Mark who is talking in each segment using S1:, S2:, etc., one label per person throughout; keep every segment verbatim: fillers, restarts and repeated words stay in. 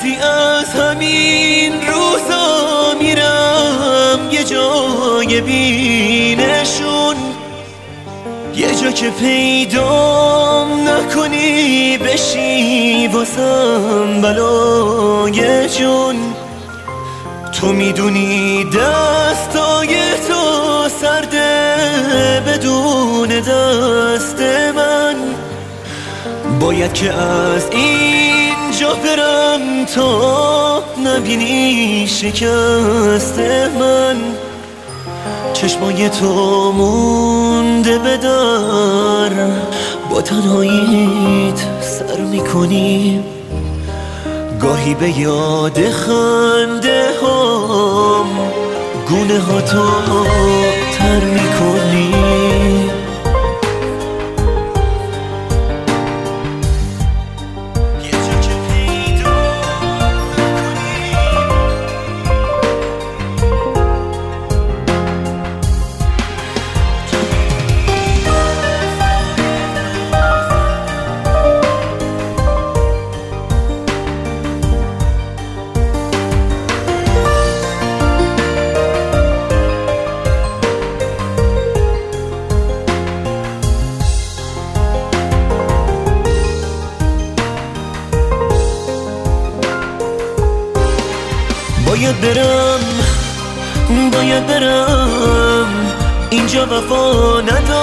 S1: بعضی از همین روزا میرم یه جای بینشون، یه جا که پیدام نکنی بشی واسم بلای جون. تو میدونی دستای تو سرده بدون دست من، باید که از اینجا برم تا نبینی شکست من. چشمای تو مونده به در، با تنهاییت سر میکنی، گاهی به یاد خنده هام گونه ها تو تر میکنی. باید برم باید برم اینجا وفا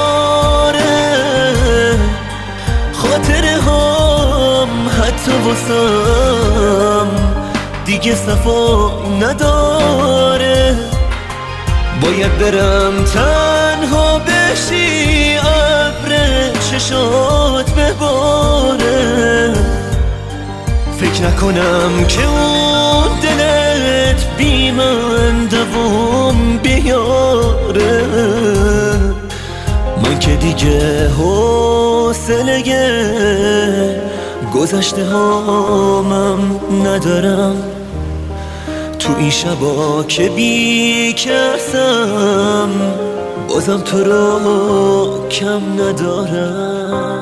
S1: نداره، خاطره هم حتی واسم دیگه صفا نداره. باید برم تنها بشی ابر چشات بباره، فکر نکنم که اون دلت بی من دوام بیاره. من که دیگه حوصله گذشته هامم ندارم، تو این شبا که بی کسم بازم تو رو کم ندارم.